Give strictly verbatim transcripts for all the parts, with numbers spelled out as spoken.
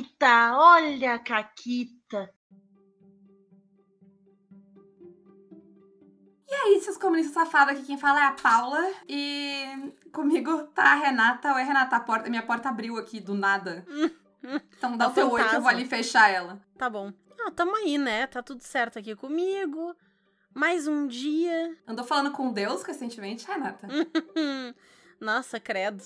Caquita, olha a Caquita. E aí, seus comunistas safados, aqui quem fala é a Paula. E comigo tá a Renata. Oi, Renata, a porta, minha porta abriu aqui do nada. Então dá É o teu oi que eu fantasma. vou ali fechar ela. Tá bom. Ah, tamo aí, né? Tá tudo certo aqui comigo. Mais um dia. Andou falando com Deus recentemente, Renata? Nossa, credo.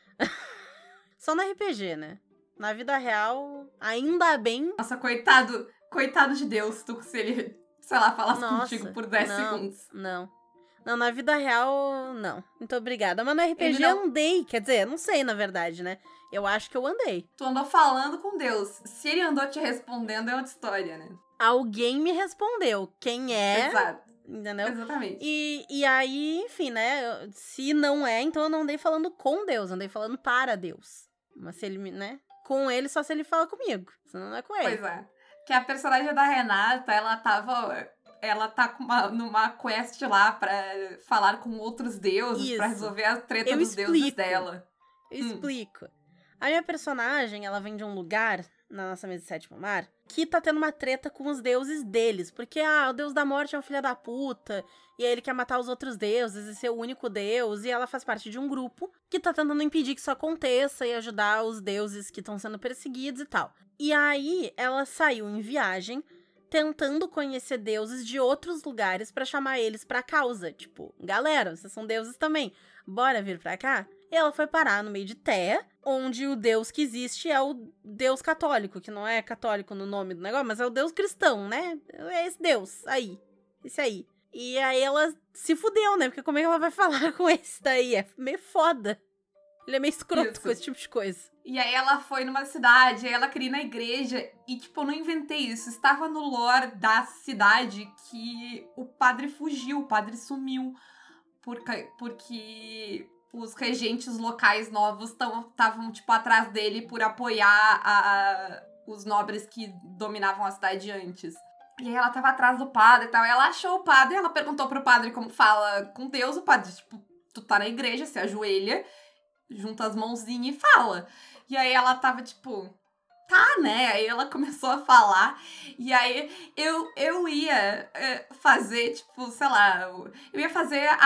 Só no R P G, né? Na vida real, ainda bem. Nossa, coitado, coitado de Deus, tu, se ele, sei lá, falasse Nossa, contigo por dez não, segundos. Não. Não, na vida real, não. Muito obrigada. Mas no R P G não... eu andei. Quer dizer, não sei, na verdade, né? Eu acho que eu andei. Tu andou falando com Deus. Se ele andou te respondendo, é outra história, né? Alguém me respondeu. Quem é? Exato. Entendeu? Exatamente. E, e aí, enfim, né? Se não é, então eu não andei falando com Deus, andei falando para Deus. Mas se ele, né? Com ele, só se ele fala comigo. Senão não é com ele. Pois é. Que a personagem da Renata, ela tava... Ela tá com uma, numa quest lá pra falar com outros deuses, Isso. pra resolver a treta Eu dos explico. deuses dela. Eu Hum. explico. A minha personagem, ela vem de um lugar, na nossa mesa de sétimo mar, que tá tendo uma treta com os deuses deles. Porque, ah, o deus da morte é um filho da puta, e aí ele quer matar os outros deuses e ser o único deus, e ela faz parte de um grupo que tá tentando impedir que isso aconteça e ajudar os deuses que estão sendo perseguidos e tal. E aí, ela saiu em viagem, tentando conhecer deuses de outros lugares pra chamar eles pra causa. Tipo, galera, vocês são deuses também, bora vir pra cá? E ela foi parar no meio de Té, onde o deus que existe é o deus católico, que não é católico no nome do negócio, mas é o deus cristão, né? É esse deus, aí, esse aí. E aí ela se fudeu, né? Porque como é que ela vai falar com esse daí? É meio foda. Ele é meio escroto Isso. com esse tipo de coisa. E aí ela foi numa cidade, aí ela queria ir na igreja, e tipo, eu não inventei isso, estava no lore da cidade que o padre fugiu, o padre sumiu, porque, porque os regentes locais novos estavam, tipo, atrás dele por apoiar a, os nobres que dominavam a cidade antes. E aí ela tava atrás do padre e tal, e ela achou o padre, ela perguntou pro padre como fala com Deus, o padre, tipo, tu tá na igreja, se ajoelha, junta as mãozinhas e fala. E aí ela tava, tipo, tá, né? Aí ela começou a falar, e aí eu, eu ia é, fazer, tipo, sei lá, eu ia fazer a,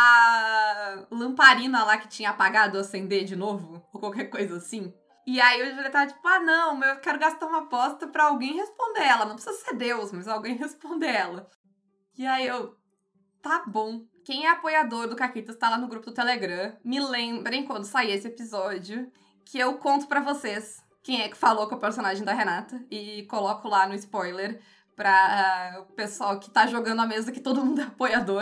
a lamparina lá que tinha apagado acender de novo, ou qualquer coisa assim. E aí o Julia tava tipo, ah, não, eu quero gastar uma aposta pra alguém responder ela. Não precisa ser Deus, mas alguém responder ela. E aí eu, tá bom. Quem é apoiador do Caquitas tá lá no grupo do Telegram. Me lembrem quando sair esse episódio, que eu conto pra vocês quem é que falou com o personagem da Renata. E coloco lá no spoiler pra uh, o pessoal que tá jogando a mesa, que todo mundo é apoiador,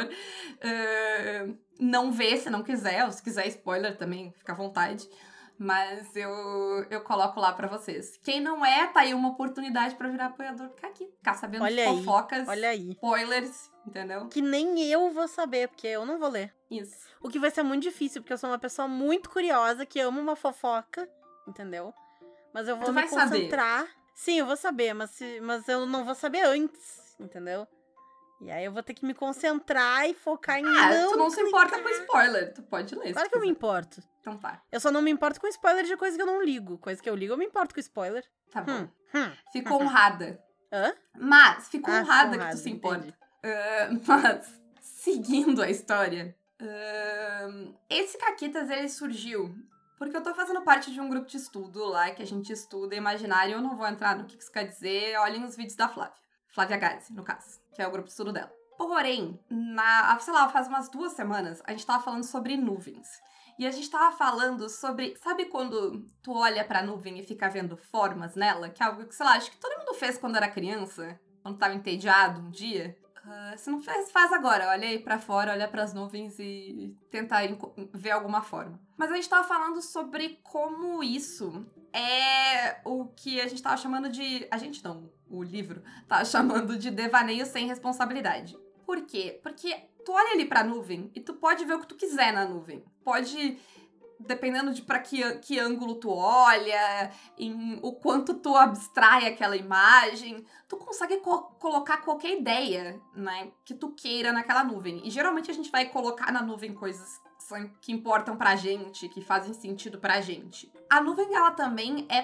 uh, não ver se não quiser. Ou se quiser spoiler também, fica à vontade. Mas eu, eu coloco lá pra vocês. Quem não é, tá aí uma oportunidade pra virar apoiador. Ficar aqui, ficar sabendo Olha de aí, fofocas, olha aí. spoilers, entendeu? Que nem eu vou saber, porque eu não vou ler. Isso. O que vai ser muito difícil, porque eu sou uma pessoa muito curiosa, que ama uma fofoca, entendeu? Mas eu vou Tu me vai saber. concentrar. Sim, eu vou saber, mas, se, mas eu não vou saber antes, entendeu? E aí eu vou ter que me concentrar e focar em Ah, não tu não se clicar. importa com spoiler. Tu pode ler. Claro se que eu me quiser. importo. Então tá. Eu só não me importo com spoiler de coisa que eu não ligo. Coisa que eu ligo, eu me importo com spoiler. Tá bom. Hum, hum. Fico honrada. Hã? Mas, fico Ah, honrada honrado, que tu se entendi. importa. Uh, mas, seguindo a história, uh, esse Caquitas, ele surgiu porque eu tô fazendo parte de um grupo de estudo lá, que a gente estuda imaginário. Eu não vou entrar no que isso quer dizer, olhem os vídeos da Flávia. Flávia Gazi, no caso, que é o grupo de estudo dela. Porém, na, sei lá, faz umas duas semanas, a gente tava falando sobre nuvens. E a gente tava falando sobre... Sabe quando tu olha pra nuvem e fica vendo formas nela? Que é algo que, sei lá, acho que todo mundo fez quando era criança. Quando tava entediado um dia. Uh, se não fez, faz agora. Olha aí pra fora, olha pras nuvens e tenta ver alguma forma. Mas a gente tava falando sobre como isso é o que a gente tava chamando de... A gente não, o livro tava chamando de devaneio sem responsabilidade. Por quê? Porque tu olha ali pra nuvem e tu pode ver o que tu quiser na nuvem. Pode, dependendo de pra que, que ângulo tu olha, em o quanto tu abstrai aquela imagem, tu consegue co- colocar qualquer ideia, né, que tu queira naquela nuvem. E geralmente a gente vai colocar na nuvem coisas que, são, que importam pra gente, que fazem sentido pra gente. A nuvem, ela também é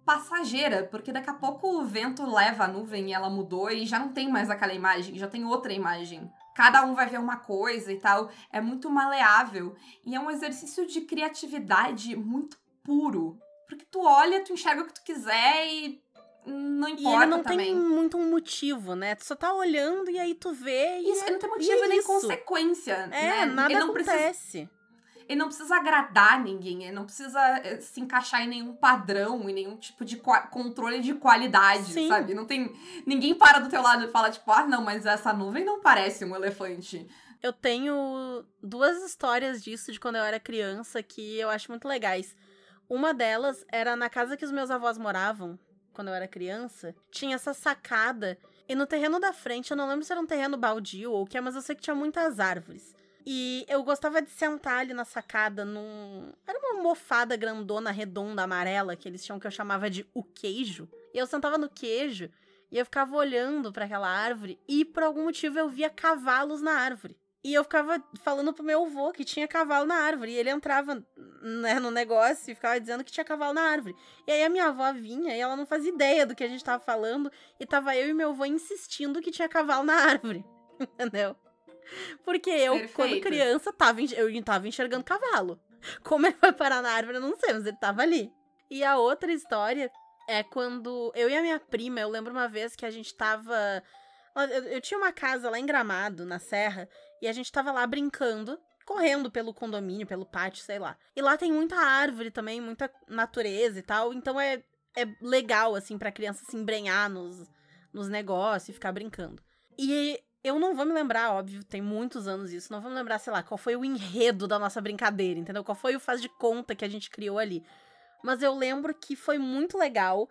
passageira, porque daqui a pouco o vento leva a nuvem e ela mudou e já não tem mais aquela imagem, já tem outra imagem. Cada um vai ver uma coisa e tal, é muito maleável. E é um exercício de criatividade muito puro. Porque tu olha, tu enxerga o que tu quiser e não importa também. E ele não também. tem muito um motivo, né? Tu só tá olhando e aí tu vê e Isso, é, ele não tem e motivo é nem isso. consequência, É, né? nada ele não precisa, acontece. ele não precisa agradar ninguém, ele não precisa eh, se encaixar em nenhum padrão, em nenhum tipo de qua- controle de qualidade, Sim. sabe? Não tem, ninguém para do teu lado e fala tipo, ah, não, mas essa nuvem não parece um elefante. Eu tenho duas histórias disso de quando eu era criança que eu acho muito legais. Uma delas era na casa que os meus avós moravam, quando eu era criança. Tinha essa sacada. E no terreno da frente, eu não lembro se era um terreno baldio ou o que é, mas eu sei que tinha muitas árvores. E eu gostava de sentar ali na sacada num... Era uma almofada grandona, redonda, amarela, que eles tinham que eu chamava de o queijo. E eu sentava no queijo e eu ficava olhando pra aquela árvore e por algum motivo eu via cavalos na árvore. E eu ficava falando pro meu avô que tinha cavalo na árvore. E ele entrava, né, no negócio e ficava dizendo que tinha cavalo na árvore. E aí a minha avó vinha e ela não fazia ideia do que a gente tava falando. E tava eu e meu avô insistindo que tinha cavalo na árvore. Entendeu? Porque eu, Perfeito. quando criança, tava, enx- eu tava enxergando cavalo. Como ele foi parar na árvore, eu não sei, mas ele tava ali. E a outra história é quando eu e a minha prima, eu lembro uma vez que a gente tava... Eu, eu tinha uma casa lá em Gramado, na Serra, e a gente tava lá brincando, correndo pelo condomínio, pelo pátio, sei lá. E lá tem muita árvore também, muita natureza e tal, então é, é legal, assim, pra criança se embrenhar nos, nos negócios e ficar brincando. E eu não vou me lembrar, óbvio, tem muitos anos isso, não vou me lembrar, sei lá, qual foi o enredo da nossa brincadeira, entendeu? Qual foi o faz de conta que a gente criou ali. Mas eu lembro que foi muito legal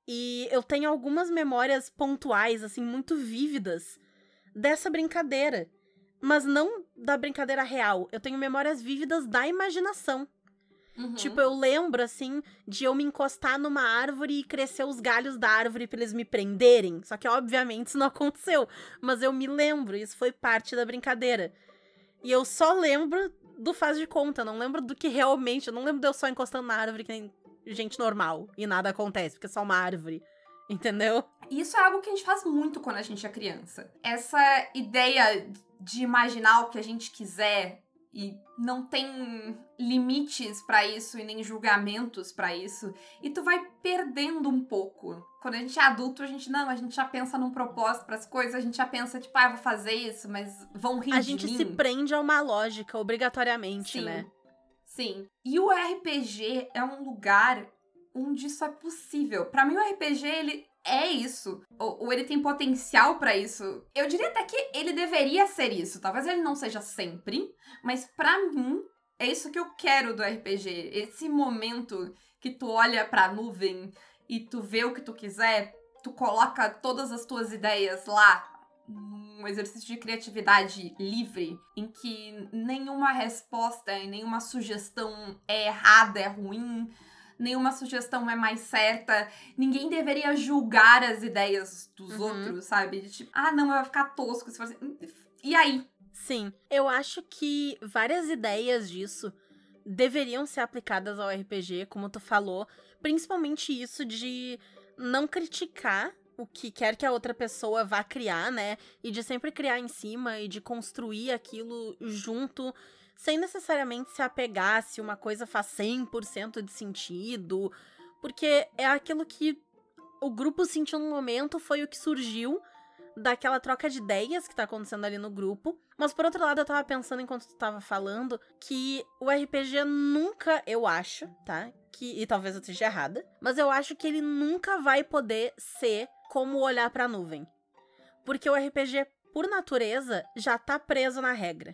e eu tenho algumas memórias pontuais, assim, muito vívidas dessa brincadeira. Mas não da brincadeira real. Eu tenho memórias vívidas da imaginação. Uhum. Tipo, eu lembro, assim, de eu me encostar numa árvore e crescer os galhos da árvore pra eles me prenderem. Só que, obviamente, isso não aconteceu. Mas eu me lembro, isso foi parte da brincadeira. E eu só lembro do faz de conta, não lembro do que realmente... Eu não lembro de eu só encostando na árvore que nem gente normal. E nada acontece, porque é só uma árvore. Entendeu? Isso é algo que a gente faz muito quando a gente é criança. Essa ideia de imaginar o que a gente quiser e não tem limites pra isso e nem julgamentos pra isso. E tu vai perdendo um pouco. Quando a gente é adulto, a gente não, a gente já pensa num propósito pras coisas, a gente já pensa, tipo, ah, vou fazer isso, mas vão rir A de gente mim. se prende a uma lógica, obrigatoriamente, Sim, né? sim. E o R P G é um lugar onde isso é possível. Pra mim, o R P G, ele é isso. Ou, ou ele tem potencial pra isso. Eu diria até que ele deveria ser isso. Talvez ele não seja sempre, mas pra mim, é isso que eu quero do R P G. Esse momento que tu olha pra nuvem e tu vê o que tu quiser, tu coloca todas as tuas ideias lá, num exercício de criatividade livre, em que nenhuma resposta e nenhuma sugestão é errada, é ruim, nenhuma sugestão é mais certa, ninguém deveria julgar as ideias dos Uhum. outros, sabe? De tipo, ah, não, vai ficar tosco se for assim. E aí? Sim, eu acho que várias ideias disso deveriam ser aplicadas ao R P G, como tu falou, principalmente isso de não criticar o que quer que a outra pessoa vá criar, né? E de sempre criar em cima e de construir aquilo junto, sem necessariamente se apegar se uma coisa faz cem por cento de sentido, porque é aquilo que o grupo sentiu no momento, foi o que surgiu daquela troca de ideias que tá acontecendo ali no grupo. Mas por outro lado, eu tava pensando enquanto tu tava falando que o R P G nunca, eu acho, tá? Que, e talvez eu esteja errada, mas eu acho que ele nunca vai poder ser como olhar pra nuvem. Porque o R P G, por natureza, já tá preso na regra.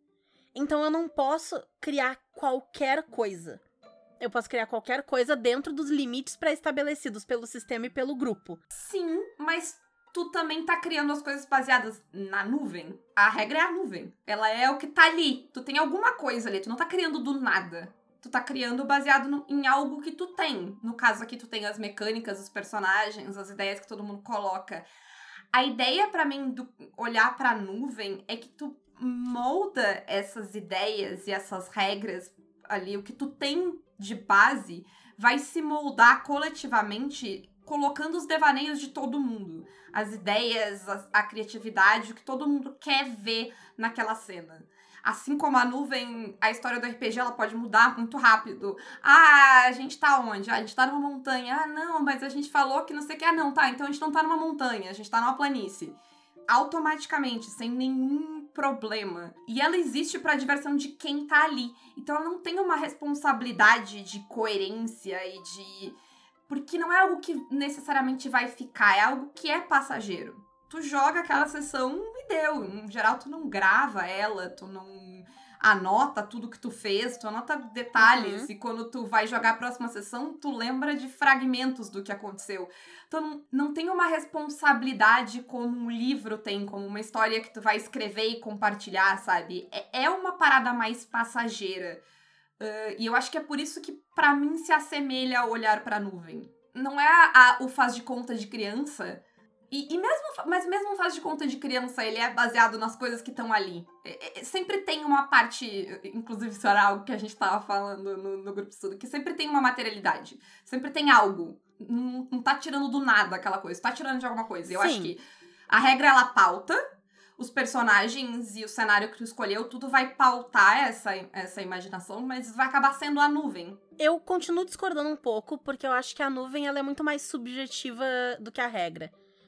Então eu não posso criar qualquer coisa. Eu posso criar qualquer coisa dentro dos limites pré-estabelecidos pelo sistema e pelo grupo. Sim, mas tu também tá criando as coisas baseadas na nuvem. A regra é a nuvem. Ela é o que tá ali. Tu tem alguma coisa ali, tu não tá criando do nada. Tu tá criando baseado no, em algo que tu tem. No caso aqui, tu tem as mecânicas, os personagens, as ideias que todo mundo coloca. A ideia pra mim do olhar pra nuvem é que tu molda essas ideias e essas regras ali, o que tu tem de base, vai se moldar coletivamente colocando os devaneios de todo mundo. As ideias, a, a criatividade, o que todo mundo quer ver naquela cena. Assim como a nuvem, a história do R P G, ela pode mudar muito rápido. Ah, a gente tá onde? Ah, a gente tá numa montanha. Ah, não, mas a gente falou que não sei o que. Ah, não, tá, então a gente não tá numa montanha, a gente tá numa planície. Automaticamente, sem nenhum problema. E ela existe pra diversão de quem tá ali. Então ela não tem uma responsabilidade de coerência e de... Porque não é algo que necessariamente vai ficar, é algo que é passageiro. Tu joga aquela sessão e deu. Em geral, tu não grava ela, tu não anota tudo que tu fez, tu anota detalhes. Uhum. E quando tu vai jogar a próxima sessão, tu lembra de fragmentos do que aconteceu. Então, não, não tem uma responsabilidade como um livro tem, como uma história que tu vai escrever e compartilhar, sabe? É, é uma parada mais passageira. Uh, e eu acho que é por isso que, pra mim, se assemelha a olhar pra nuvem. Não é a, a, o faz de conta de criança... E, e mesmo, mas mesmo o faz de conta de criança, ele é baseado nas coisas que estão ali. É, é, sempre tem uma parte, inclusive isso era algo que a gente tava falando no, no grupo de estudo, que sempre tem uma materialidade. Sempre tem algo. Não, não tá tirando do nada aquela coisa, tá tirando de alguma coisa. Eu Sim. acho que a regra, ela pauta os personagens e o cenário que tu escolheu, tudo vai pautar essa, essa imaginação, mas vai acabar sendo a nuvem. Eu continuo discordando um pouco, porque eu acho que a nuvem ela é muito mais subjetiva do que a regra.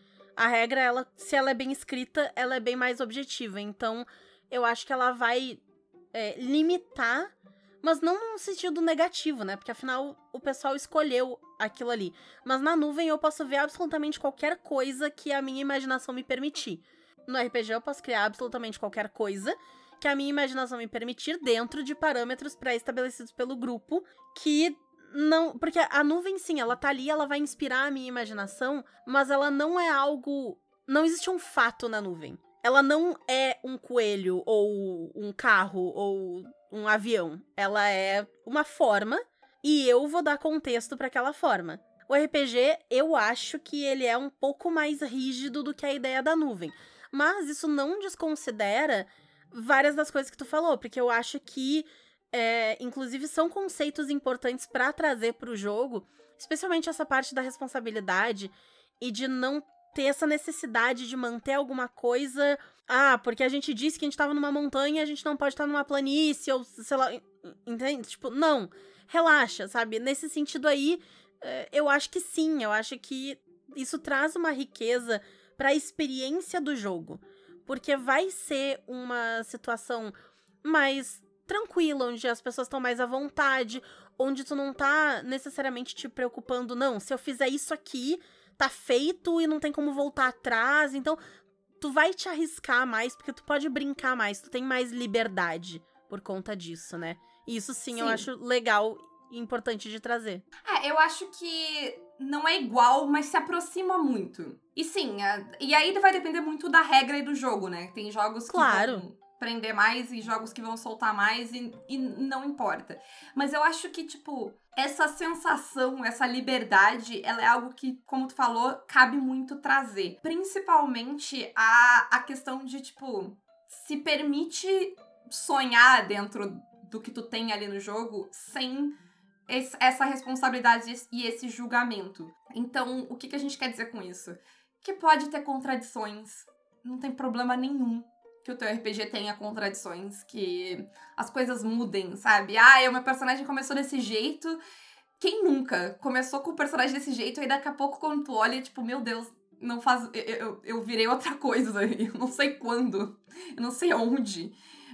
A regra, ela, se ela é bem escrita, ela é bem mais objetiva. Então, eu acho que ela vai é, limitar, mas não num sentido negativo, né? Porque, afinal, o pessoal escolheu aquilo ali. Mas na nuvem, eu posso ver absolutamente qualquer coisa que a minha imaginação me permitir. No R P G, eu posso criar absolutamente qualquer coisa que a minha imaginação me permitir dentro de parâmetros pré-estabelecidos pelo grupo que... Não, porque a nuvem, sim, ela tá ali, ela vai inspirar a minha imaginação, mas ela não é algo... Não existe um fato na nuvem. Ela não é um coelho, ou um carro, ou um avião. Ela é uma forma, e eu vou dar contexto pra aquela forma. O R P G, eu acho que ele é um pouco mais rígido do que a ideia da nuvem. Mas isso não desconsidera várias das coisas que tu falou, porque eu acho que... É, inclusive, são conceitos importantes pra trazer pro jogo, especialmente essa parte da responsabilidade e de não ter essa necessidade de manter alguma coisa. Ah, porque a gente disse que a gente tava numa montanha, a gente não pode estar numa planície, ou sei lá. Entende? Tipo, não. Relaxa, sabe? Nesse sentido aí, eu acho que sim. Eu acho que isso traz uma riqueza pra experiência do jogo. Porque vai ser uma situação mais tranquila, onde as pessoas estão mais à vontade, onde tu não tá necessariamente te preocupando, não, se eu fizer isso aqui, tá feito e não tem como voltar atrás, então tu vai te arriscar mais, porque tu pode brincar mais, tu tem mais liberdade por conta disso, né? E isso sim, sim. Eu acho legal e importante de trazer. É, eu acho que não é igual, mas se aproxima muito. E sim, a, e aí vai depender muito da regra e do jogo, né? Tem jogos que claro. vão prender mais e jogos que vão soltar mais e, e não importa. Mas eu acho que, tipo, essa sensação, essa liberdade, ela é algo que, como tu falou, cabe muito trazer. Principalmente a, a questão de, tipo, se permite sonhar dentro do que tu tem ali no jogo sem esse, essa responsabilidade e esse julgamento. Então, o que, que a gente quer dizer com isso? Que pode ter contradições, não tem problema nenhum que o teu R P G tenha contradições, que as coisas mudem, sabe? Ah, o meu personagem começou desse jeito. Quem nunca começou com o personagem desse jeito e daqui a pouco quando tu olha, tipo, meu Deus, não faz... Eu, eu, eu virei outra coisa, eu não sei quando, eu não sei onde,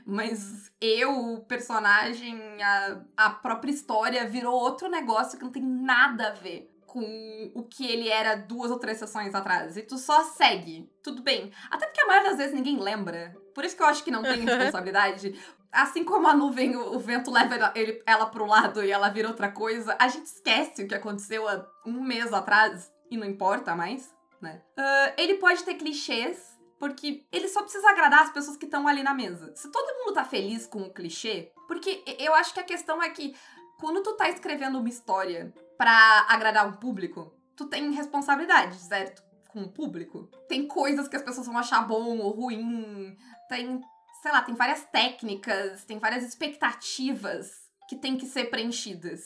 mas eu, o personagem, a, a própria história virou outro negócio que não tem nada a ver com o que ele era duas ou três sessões atrás. E tu só segue. Tudo bem. Até porque a maioria das vezes ninguém lembra. Por isso que eu acho que não tem responsabilidade. Assim como a nuvem, o, o vento leva ela, ele, ela pro lado e ela vira outra coisa, a gente esquece o que aconteceu há um mês atrás e não importa mais, né? Uh, ele pode ter clichês, porque ele só precisa agradar as pessoas que estão ali na mesa. Se todo mundo tá feliz com o clichê... Porque eu acho que a questão é que quando tu tá escrevendo uma história pra agradar um público, tu tem responsabilidade, certo? Com o público. Tem coisas que as pessoas vão achar bom ou ruim. Tem, sei lá, tem várias técnicas, tem várias expectativas que tem que ser preenchidas.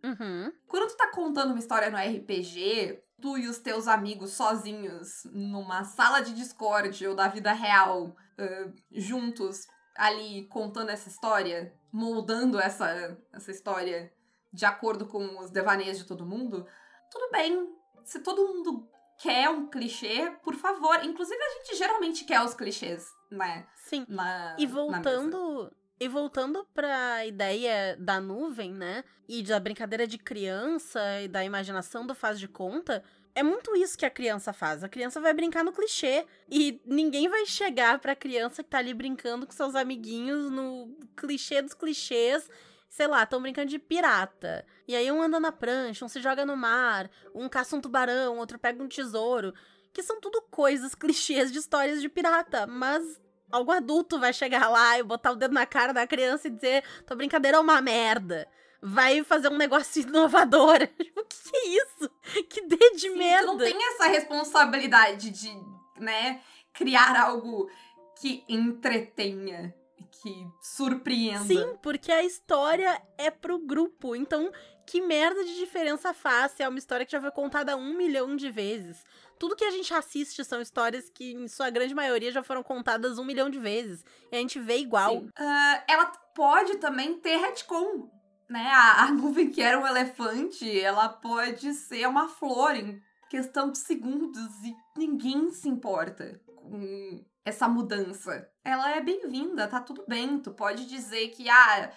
Uhum. Quando tu tá contando uma história no R P G, tu e os teus amigos sozinhos, numa sala de Discord ou da vida real, uh, juntos, ali, contando essa história, moldando essa, essa história de acordo com os devaneios de todo mundo, tudo bem. Se todo mundo quer um clichê, por favor. Inclusive, a gente geralmente quer os clichês, né? Sim. Na, E na mesa. voltando... E voltando pra ideia da nuvem, né? E da brincadeira de criança e da imaginação do faz de conta, é muito isso que a criança faz. A criança vai brincar no clichê. E ninguém vai chegar pra criança que tá ali brincando com seus amiguinhos no clichê dos clichês. Sei lá, estão brincando de pirata. E aí um anda na prancha, um se joga no mar, um caça um tubarão, outro pega um tesouro. Que são tudo coisas, clichês de histórias de pirata. Mas algum adulto vai chegar lá e botar o dedo na cara da criança e dizer: tua brincadeira é uma merda. Vai fazer um negócio inovador. O que, que é isso? Que D de Sim, merda. Tu não tem essa responsabilidade de, né, criar algo que entretenha, que surpreenda. Sim, porque a história é pro grupo. Então, que merda de diferença faz se é uma história que já foi contada um milhão de vezes? Tudo que a gente assiste são histórias que, em sua grande maioria, já foram contadas um milhão de vezes. E a gente vê igual. Uh, ela pode também ter retcon, né? A, a nuvem que era um elefante, ela pode ser uma flor em questão de segundos e ninguém se importa com essa mudança. Ela é bem-vinda, tá tudo bem. Tu pode dizer que, ah,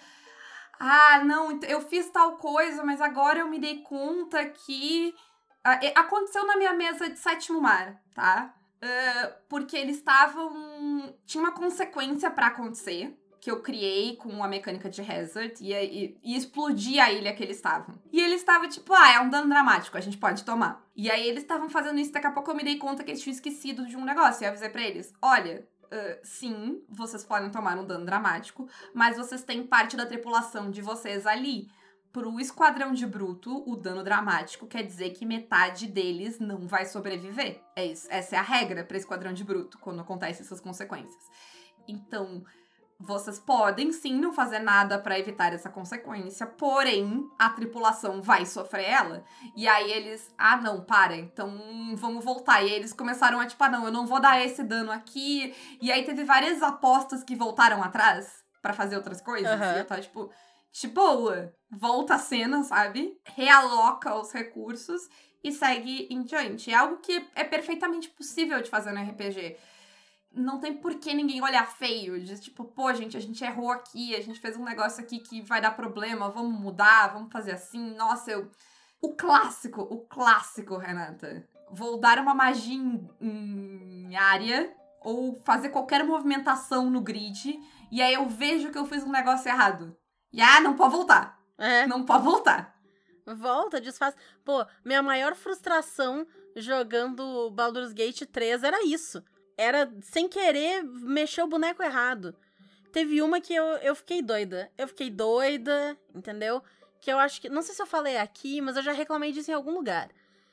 ah, não, eu fiz tal coisa, mas agora eu me dei conta que aconteceu na minha mesa de sétimo mar, tá? Uh, porque eles estavam... Tinha uma consequência pra acontecer, que eu criei com a mecânica de Hazard, e, e, e explodir a ilha que eles estavam. E eles estavam tipo, ah, é um dano dramático, a gente pode tomar. E aí eles estavam fazendo isso, daqui a pouco eu me dei conta que eles tinham esquecido de um negócio, e eu avisei pra eles, olha... Uh, sim, vocês podem tomar um dano dramático, mas vocês têm parte da tripulação de vocês ali. Pro esquadrão de bruto, o dano dramático quer dizer que metade deles não vai sobreviver. É isso, essa é a regra para esquadrão de bruto, quando acontecem essas consequências. Então, vocês podem sim não fazer nada para evitar essa consequência, porém, a tripulação vai sofrer ela. E aí eles, ah não, para, então vamos voltar. E aí eles começaram a tipo, ah não, eu não vou dar esse dano aqui. E aí teve várias apostas que voltaram atrás para fazer outras coisas. Uhum. E eu tava tipo, de boa, volta a cena, sabe? Realoca os recursos e segue em diante. É algo que é perfeitamente possível de fazer no R P G. Não tem por que ninguém olhar feio, de tipo, pô, gente, a gente errou aqui, a gente fez um negócio aqui que vai dar problema, vamos mudar, vamos fazer assim, nossa, eu... O clássico, o clássico, Renata. Vou dar uma magia em, em área, ou fazer qualquer movimentação no grid, e aí eu vejo que eu fiz um negócio errado. E ah, não pode voltar. É. Não pode voltar. Volta, desfaz. Pô, minha maior frustração jogando Baldur's Gate três era isso. Era, sem querer, mexer o boneco errado. Teve uma que eu, eu fiquei doida. Eu fiquei doida, entendeu? Que eu acho que... Não sei se eu falei aqui, mas eu já reclamei disso em algum lugar.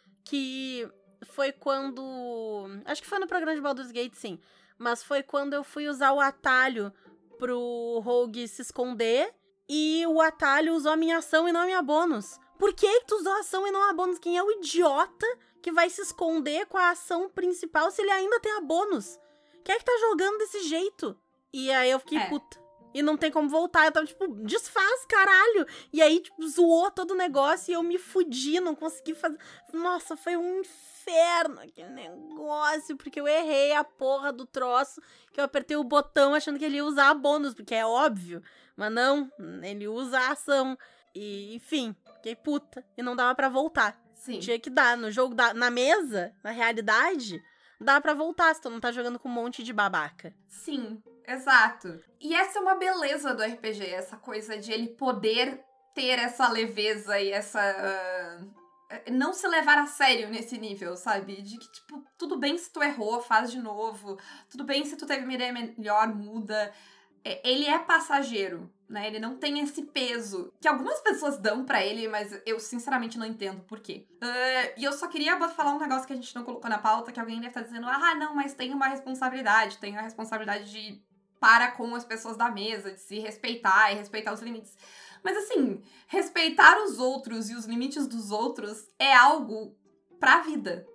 Que foi quando... Acho que foi no programa de Baldur's Gate, sim. Mas foi quando eu fui usar o atalho pro Rogue se esconder. E o atalho usou a minha ação e não a minha bônus. Por que que tu usou a ação e não a bônus? Quem é o idiota que vai se esconder com a ação principal se ele ainda tem a bônus? Quem é que tá jogando desse jeito? E aí eu fiquei É. puta. E não tem como voltar. Eu tava tipo, desfaz, caralho. E aí, tipo, zoou todo o negócio e eu me fudi, não consegui fazer. Nossa, foi um inferno aquele negócio. Porque eu errei a porra do troço. Que eu apertei o botão achando que ele ia usar a bônus, porque é óbvio. Mas não, ele usa a ação. E, enfim, fiquei puta. E não dava pra voltar. Sim. Tinha que dar. No jogo, da, na mesa, na realidade, dá pra voltar se tu não tá jogando com um monte de babaca. Sim, exato. E essa é uma beleza do R P G, essa coisa de ele poder ter essa leveza e essa... Uh, não se levar a sério nesse nível, sabe? De que, tipo, tudo bem se tu errou, faz de novo. Tudo bem se tu teve uma ideia melhor, muda. Ele é passageiro, né? Ele não tem esse peso que algumas pessoas dão pra ele, mas eu sinceramente não entendo por quê. Uh, e eu só queria falar um negócio que a gente não colocou na pauta, que alguém deve estar dizendo, ah, não, mas tem uma responsabilidade, tem a responsabilidade de para com as pessoas da mesa, de se respeitar e respeitar os limites. Mas assim, respeitar os outros e os limites dos outros é algo pra vida.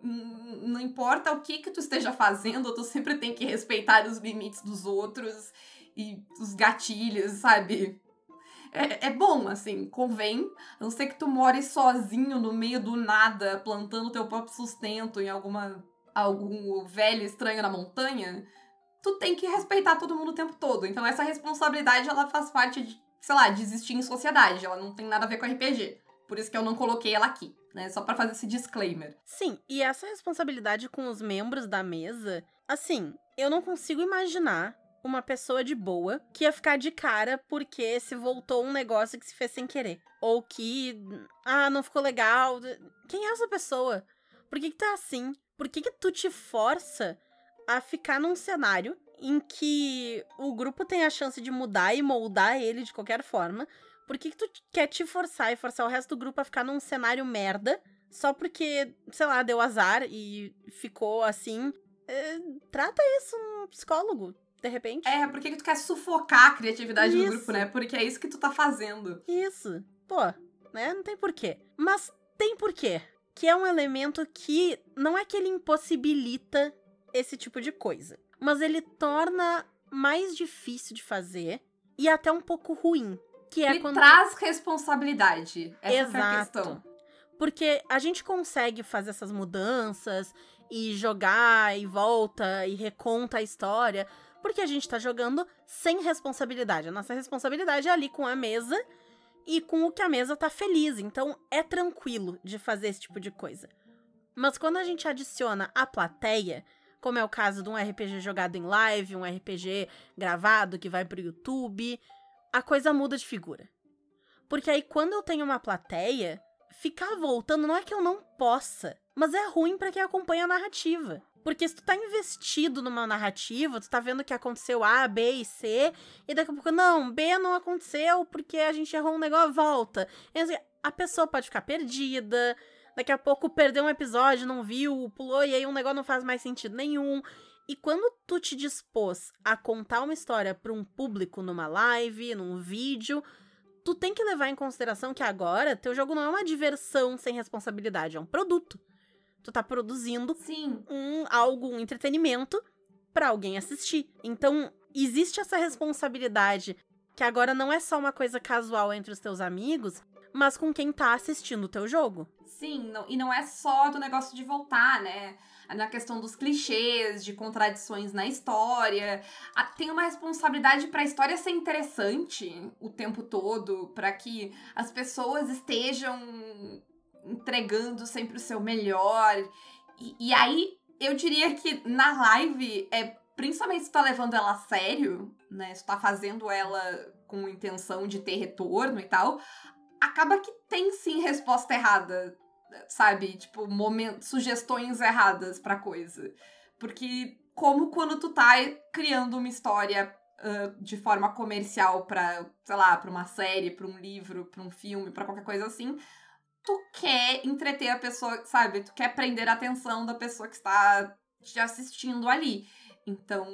Não importa o que que tu esteja fazendo, tu sempre tem que respeitar os limites dos outros e os gatilhos, sabe? É, é bom, assim, convém. A não ser que tu more sozinho no meio do nada, plantando teu próprio sustento em alguma algum velho estranho na montanha, tu tem que respeitar todo mundo o tempo todo. Então essa responsabilidade, ela faz parte de, sei lá, de existir em sociedade. Ela não tem nada a ver com R P G. Por isso que eu não coloquei ela aqui, né? Só pra fazer esse disclaimer. Sim, e essa responsabilidade com os membros da mesa, assim, eu não consigo imaginar uma pessoa de boa que ia ficar de cara porque se voltou um negócio que se fez sem querer. Ou que, ah, não ficou legal. Quem é essa pessoa? Por que que tá assim? Por que que tu te força a ficar num cenário em que o grupo tem a chance de mudar e moldar ele de qualquer forma? Por que que tu quer te forçar e forçar o resto do grupo a ficar num cenário merda só porque, sei lá, deu azar e ficou assim? É, trata isso um psicólogo, de repente. É, por que que tu quer sufocar a criatividade Isso. do grupo, né? Porque é isso que tu tá fazendo. Isso. Pô, né? Não tem porquê. Mas tem porquê. Que é um elemento que não é que ele impossibilita esse tipo de coisa, mas ele torna mais difícil de fazer e até um pouco ruim. Que é Ele quando... traz responsabilidade. Essa Exato. é a questão. Porque a gente consegue fazer essas mudanças e jogar e volta e reconta a história, porque a gente tá jogando sem responsabilidade. A nossa responsabilidade é ali com a mesa e com o que a mesa tá feliz. Então é tranquilo de fazer esse tipo de coisa. Mas quando a gente adiciona a plateia, como é o caso de um R P G jogado em live, um R P G gravado que vai pro YouTube, a coisa muda de figura. Porque aí quando eu tenho uma plateia, ficar voltando não é que eu não possa, mas é ruim pra quem acompanha a narrativa. Porque se tu tá investido numa narrativa, tu tá vendo que aconteceu A, B e C, e daqui a pouco, não, B não aconteceu porque a gente errou um negócio, volta. E assim, a pessoa pode ficar perdida, daqui a pouco perdeu um episódio, não viu, pulou, e aí um negócio não faz mais sentido nenhum. E quando tu te dispôs a contar uma história pra um público numa live, num vídeo, tu tem que levar em consideração que agora teu jogo não é uma diversão sem responsabilidade, é um produto. Tu tá produzindo Sim. um algo, um entretenimento pra alguém assistir. Então, existe essa responsabilidade que agora não é só uma coisa casual entre os teus amigos, mas com quem tá assistindo o teu jogo. Sim, não, e não é só do negócio de voltar, né? Na questão dos clichês, de contradições na história. A, tem uma responsabilidade pra história ser interessante o tempo todo, pra que as pessoas estejam entregando sempre o seu melhor. E, e aí, eu diria que na live, é, principalmente se tu tá levando ela a sério, né? Se tu tá fazendo ela com intenção de ter retorno e tal, acaba que tem sim resposta errada, sabe? Tipo, momentos, sugestões erradas pra coisa. Porque como quando tu tá criando uma história uh, de forma comercial pra, sei lá, pra uma série, pra um livro, pra um filme, pra qualquer coisa assim, tu quer entreter a pessoa, sabe? Tu quer prender a atenção da pessoa que está te assistindo ali. Então,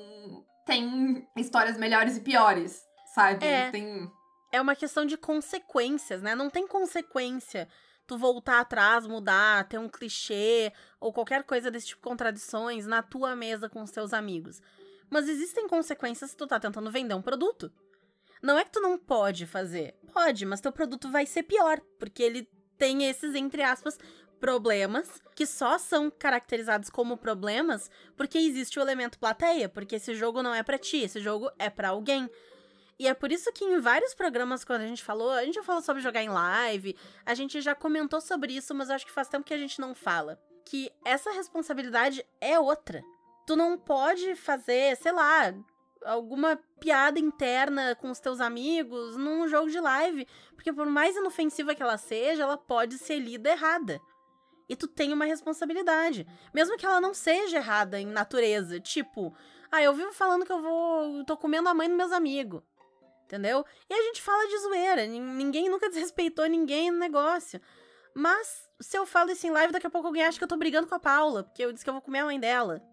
tem histórias melhores e piores, sabe? É. Tem... É uma questão de consequências, né? Não tem consequência tu voltar atrás, mudar, ter um clichê ou qualquer coisa desse tipo de contradições na tua mesa com os teus amigos. Mas existem consequências se tu tá tentando vender um produto. Não é que tu não pode fazer. Pode, mas teu produto vai ser pior, porque ele tem esses, entre aspas, problemas que só são caracterizados como problemas porque existe o elemento plateia, porque esse jogo não é pra ti, esse jogo é pra alguém. E é por isso que em vários programas, quando a gente falou, a gente já falou sobre jogar em live, a gente já comentou sobre isso, mas eu acho que faz tempo que a gente não fala. Que essa responsabilidade é outra. Tu não pode fazer, sei lá, alguma piada interna com os teus amigos num jogo de live, porque por mais inofensiva que ela seja, ela pode ser lida errada. E tu tem uma responsabilidade. Mesmo que ela não seja errada em natureza. Tipo, ah, eu vivo falando que eu vou... Eu tô comendo a mãe dos meus amigos. Entendeu? E a gente fala de zoeira. Ninguém nunca desrespeitou ninguém no negócio. Mas, se eu falo isso em live, daqui a pouco alguém acha que eu tô brigando com a Paula. Porque eu disse que eu vou comer a mãe dela.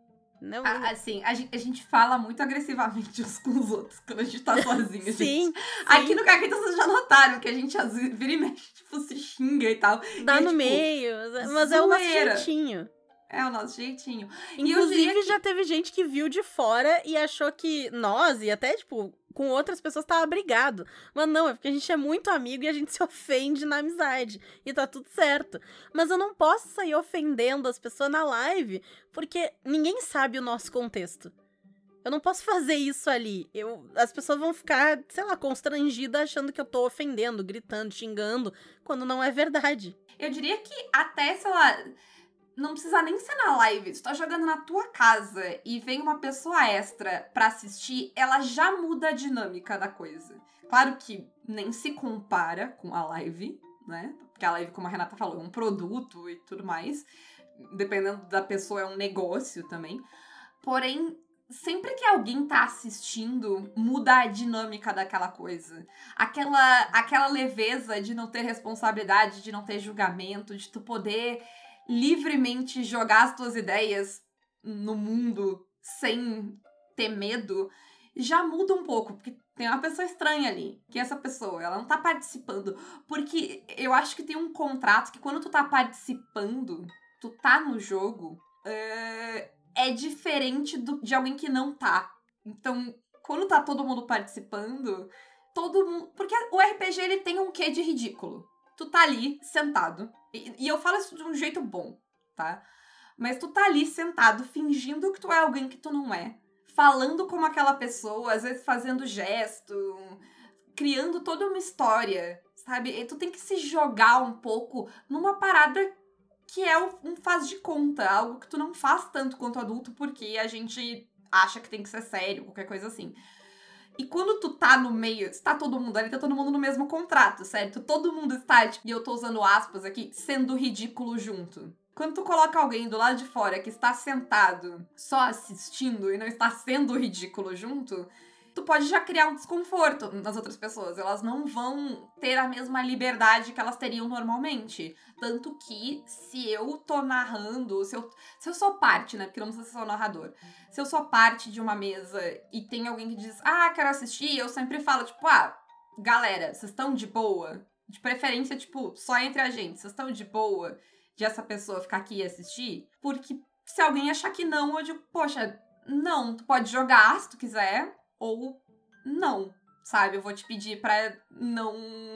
Não, Ah, assim, a gente, a gente fala muito agressivamente uns com os outros quando a gente tá sozinho, gente. sim, Aqui sim. no Caquita vocês já notaram que a gente às vezes vira e mexe, tipo, se xinga e tal. Dá e é, no tipo, meio, mas é o nosso zoeira. jeitinho. É o nosso jeitinho. Inclusive, e eu diria que... já teve gente que viu de fora e achou que nós, e até, tipo, com outras pessoas, tava brigado. Mas não, é porque a gente é muito amigo e a gente se ofende na amizade. E tá tudo certo. Mas eu não posso sair ofendendo as pessoas na live, porque ninguém sabe o nosso contexto. Eu não posso fazer isso ali. Eu, as pessoas vão ficar, sei lá, constrangidas achando que eu tô ofendendo, gritando, xingando, quando não é verdade. Eu diria que até, sei lá... Não precisa nem ser na live. Se tu tá jogando na tua casa e vem uma pessoa extra pra assistir, ela já muda a dinâmica da coisa. Claro que nem se compara com a live, né? Porque a live, como a Renata falou, é um produto e tudo mais. Dependendo da pessoa, é um negócio também. Porém, sempre que alguém tá assistindo, muda a dinâmica daquela coisa. Aquela, aquela leveza de não ter responsabilidade, de não ter julgamento, de tu poder... livremente jogar as tuas ideias no mundo sem ter medo, já muda um pouco, porque tem uma pessoa estranha ali, que essa pessoa, ela não tá participando, porque eu acho que tem um contrato que quando tu tá participando, tu tá no jogo, é, é diferente do, de alguém que não tá. Então, quando tá todo mundo participando, todo mundo... Porque o R P G, ele tem um quê de ridículo. Tu tá ali, sentado, e, e eu falo isso de um jeito bom, tá? Mas tu tá ali, sentado, fingindo que tu é alguém que tu não é. Falando como aquela pessoa, às vezes fazendo gesto, criando toda uma história, sabe? E tu tem que se jogar um pouco numa parada que é um faz de conta, algo que tu não faz tanto quanto adulto, porque a gente acha que tem que ser sério, qualquer coisa assim. E quando tu tá no meio, está todo mundo ali, tá todo mundo no mesmo contrato, certo? Todo mundo está, tipo, e eu tô usando aspas aqui, sendo ridículo junto. Quando tu coloca alguém do lado de fora que está sentado, só assistindo e não está sendo ridículo junto, tu pode já criar um desconforto nas outras pessoas. Elas não vão ter a mesma liberdade que elas teriam normalmente. Tanto que, se eu tô narrando, se eu, se eu sou parte, né? Porque não precisa ser só narrador. Se eu sou parte de uma mesa e tem alguém que diz, ah, quero assistir, eu sempre falo, tipo, ah, galera, vocês estão de boa? De preferência, tipo, só entre a gente. Vocês estão de boa de essa pessoa ficar aqui e assistir? Porque se alguém achar que não, eu digo, poxa, não, tu pode jogar se tu quiser, ou não, sabe? Eu vou te pedir pra não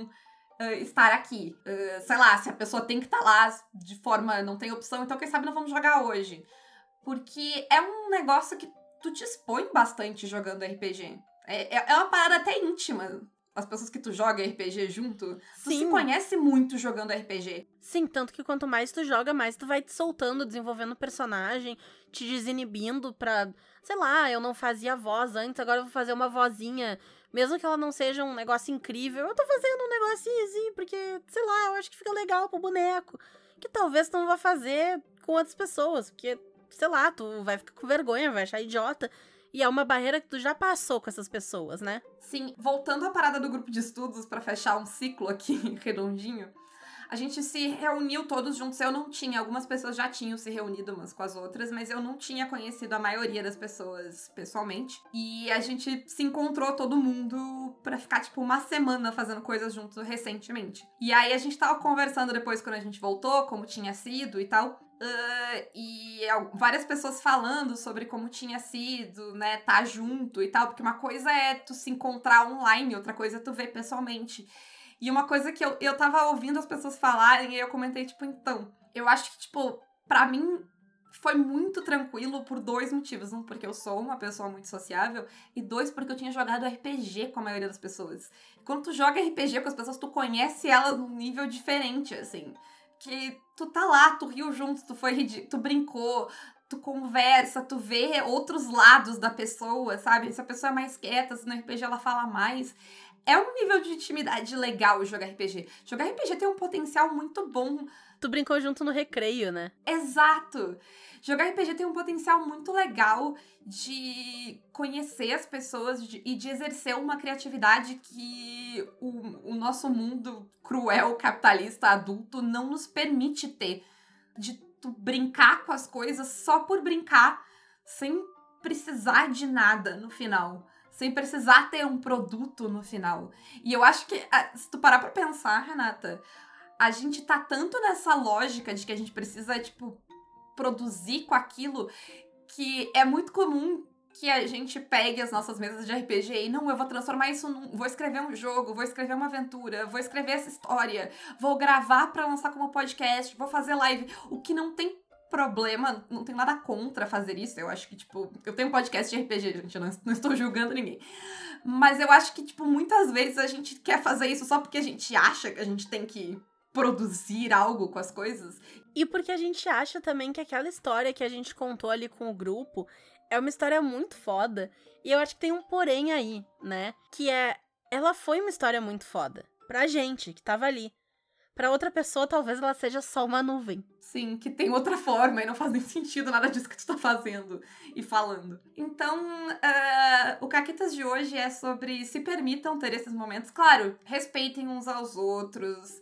uh, estar aqui. Uh, sei lá, se a pessoa tem que estar tá lá de forma... Não tem opção, então quem sabe não vamos jogar hoje. Porque é um negócio que tu te expõe bastante jogando R P G. É, é uma parada até íntima. As pessoas que tu joga R P G junto, tu Sim. se conhece muito jogando R P G. Sim, tanto que quanto mais tu joga, mais tu vai te soltando, desenvolvendo personagem, te desinibindo pra... Sei lá, eu não fazia voz antes, agora eu vou fazer uma vozinha. Mesmo que ela não seja um negócio incrível, eu tô fazendo um negocinho assim, porque, sei lá, eu acho que fica legal pro boneco. Que talvez tu não vá fazer com outras pessoas, porque, sei lá, tu vai ficar com vergonha, vai achar idiota. E é uma barreira que tu já passou com essas pessoas, né? Sim, voltando à parada do grupo de estudos pra fechar um ciclo aqui redondinho, a gente se reuniu todos juntos. Eu não tinha, algumas pessoas já tinham se reunido umas com as outras, mas eu não tinha conhecido a maioria das pessoas pessoalmente. E a gente se encontrou todo mundo pra ficar, tipo, uma semana fazendo coisas juntos recentemente. E aí a gente tava conversando depois quando a gente voltou, como tinha sido e tal. Uh, e várias pessoas falando sobre como tinha sido, né, tá junto e tal, porque uma coisa é tu se encontrar online, outra coisa é tu ver pessoalmente. E uma coisa que eu, eu tava ouvindo as pessoas falarem, e eu comentei, tipo, então, eu acho que, tipo, pra mim foi muito tranquilo por dois motivos. Um, porque eu sou uma pessoa muito sociável, e dois, porque eu tinha jogado R P G com a maioria das pessoas. Quando tu joga R P G com as pessoas, tu conhece elas num nível diferente, assim. Que tu tá lá, tu riu junto, tu foi ridículo, tu brincou, tu conversa, tu vê outros lados da pessoa, sabe? Se a pessoa é mais quieta, se no R P G ela fala mais. É um nível de intimidade legal jogar R P G. Jogar R P G tem um potencial muito bom. Tu brincou junto no recreio, né? Exato! Jogar R P G tem um potencial muito legal de conhecer as pessoas de, e de exercer uma criatividade que o, o nosso mundo cruel, capitalista, adulto não nos permite ter. De tu brincar com as coisas só por brincar, sem precisar de nada no final. Sem precisar ter um produto no final. E eu acho que, se tu parar pra pensar, Renata, a gente tá tanto nessa lógica de que a gente precisa, tipo, produzir com aquilo, que é muito comum que a gente pegue as nossas mesas de R P G e, não, eu vou transformar isso num... Vou escrever um jogo, vou escrever uma aventura, vou escrever essa história, vou gravar pra lançar como podcast, vou fazer live. O que não tem problema, não tenho nada contra fazer isso. Eu acho que, tipo, eu tenho um podcast de R P G, gente, eu não, não estou julgando ninguém. Mas eu acho que, tipo, muitas vezes a gente quer fazer isso só porque a gente acha que a gente tem que produzir algo com as coisas. E porque a gente acha também que aquela história que a gente contou ali com o grupo é uma história muito foda. E eu acho que tem um porém aí, né? Que é, ela foi uma história muito foda. Pra gente, que tava ali. Pra outra pessoa, talvez ela seja só uma nuvem. Sim, que tem outra forma e não faz nem sentido nada disso que tu tá fazendo e falando. Então, uh, o Caquitas de hoje é sobre se permitam ter esses momentos. Claro, respeitem uns aos outros,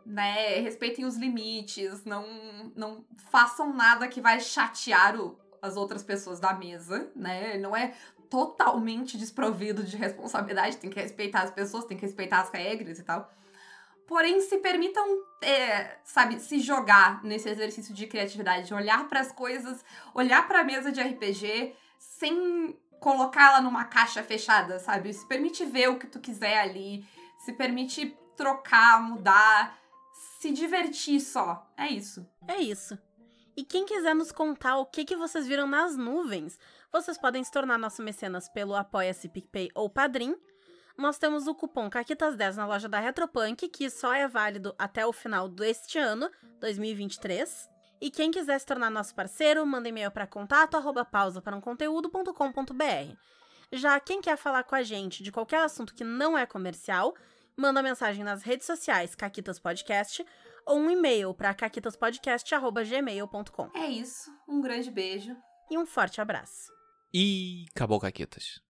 né? Respeitem os limites, não, não façam nada que vai chatear o, as outras pessoas da mesa, né? Não é totalmente desprovido de responsabilidade, tem que respeitar as pessoas, tem que respeitar as regras e tal. Porém, se permitam, é, sabe, se jogar nesse exercício de criatividade, olhar para as coisas, olhar para a mesa de R P G sem colocá-la numa caixa fechada, sabe? Se permite ver o que tu quiser ali, se permite trocar, mudar, se divertir só. É isso. É isso. E quem quiser nos contar o que, que vocês viram nas nuvens, vocês podem se tornar nosso mecenas pelo Apoia-se, PicPay ou Padrim. Nós temos o cupom Caquitas dez na loja da Retropunk, que só é válido até o final deste ano, dois mil e vinte e três. E quem quiser se tornar nosso parceiro, manda e-mail para contato arroba pausa para um conteúdo ponto com ponto br. Já quem quer falar com a gente de qualquer assunto que não é comercial, manda mensagem nas redes sociais Caquitas Podcast ou um e-mail para caquitaspodcast arroba gmail ponto com. É isso. Um grande beijo. E um forte abraço. E acabou, Caquitas.